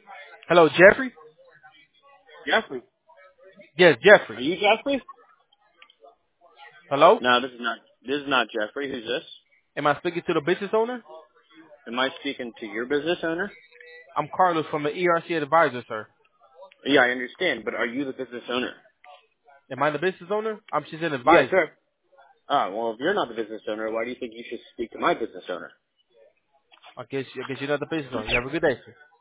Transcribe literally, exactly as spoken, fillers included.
Hello, Jeffrey? Jeffrey. Yes, Are Jeffrey. you Jeffrey? Hello? No, this is not. This is not Jeffrey. Who's this? Am I speaking to the business owner? Am I speaking to your business owner? I'm Carlos from the E R C Advisor, sir. Yeah, I understand, but are you the business owner? Am I the business owner? I'm just an Yes, advisor. sir. Ah, well, if you're not the business owner, why do you think you should speak to my business owner? I guess, I guess you're not the business owner. You have a good day, sir.